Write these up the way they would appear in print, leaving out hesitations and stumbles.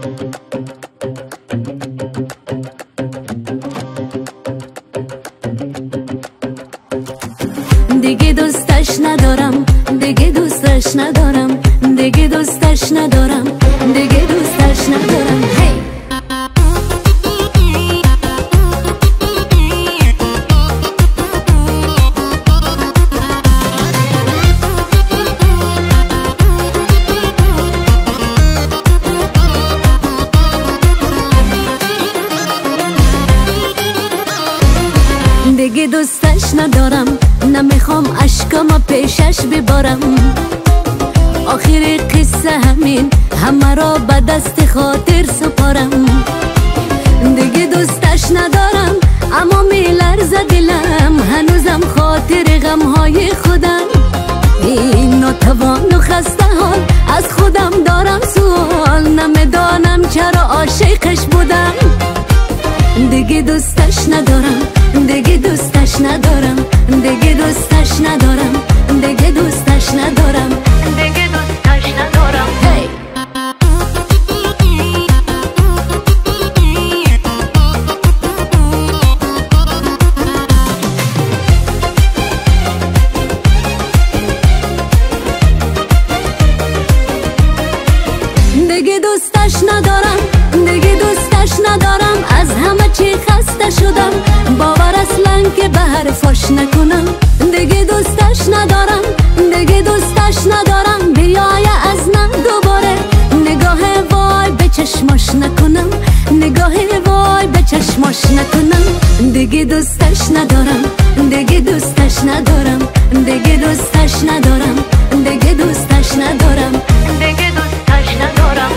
دیگه دوستش ندارم، دیگه دوستش ندارم، دیگه دوستش ندارم، دیگه دوستش ندارم. هی دیگه دوستش ندارم، نمیخوام اشکامو پیشش ببارم. آخر قصه همین، همه را به دست خاطر سپارم. دیگه دوستش ندارم، اما میلرزه دلم، هنوزم خاطر غمهای خودم. این ناتوان و خسته حال، از خودم دارم سوال، نمیدانم چرا عاشقش بودم. دیگه دوستش ندارم، دیگه دوستش ندارم، دیگه دوستش ندارم، دیگه دوستش ندارم، دیگه دوستش ندارم. هی دیگه دوستش ندارم، دیگه دوستش ندارم، از همه چی خسته شدم، باور اصلا که به حرفاش نکنم. دیگه دوستش ندارم، دیگه دوستش ندارم، بیای از من دوباره نگاه وای به چشماش نکنم، نگاه وای به چشماش نکنم. دیگه دوستش ندارم، دیگه دوستش ندارم، دیگه دوستش ندارم، دیگه دوستش ندارم، دیگه دوستش ندارم.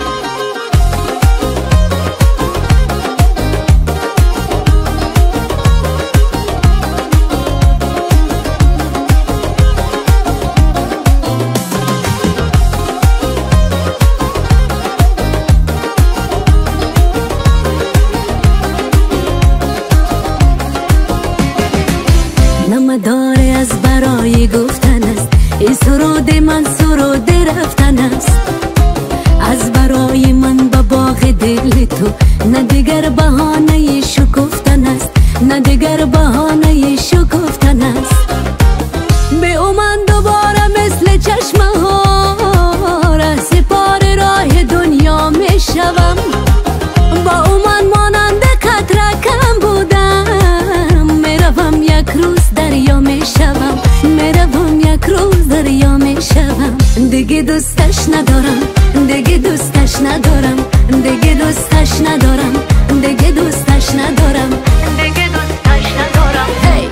نمداره از برای گفتن است، این سرود من سرود رفتن است. از برای من به باغ دل تو، نه دیگر بهانه شکفتن است، نه دیگر بهانه شکفتن است. به او من دوباره مثل چشمه ها ره سپار راه دنیا می شوم. با او من مانند قطره کم بودم، میروم یک روز دریا می شوم، میروم یک روز دریا می شوم. دیگه دوستش ندارم، دیگه دوستش ندارم، دیگه دوستش ندارم، دیگه دوستش ندارم، دیگه دوستش ندارم. هی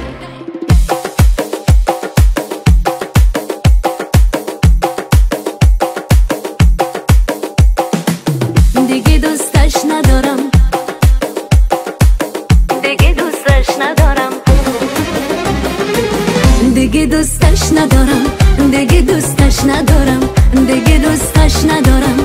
دیگه دوستش ندارم، دیگه دوستش ندارم، دیگه دوستش ندارم، دیگه دوستش ندارم، دیگه دوستش ندارم.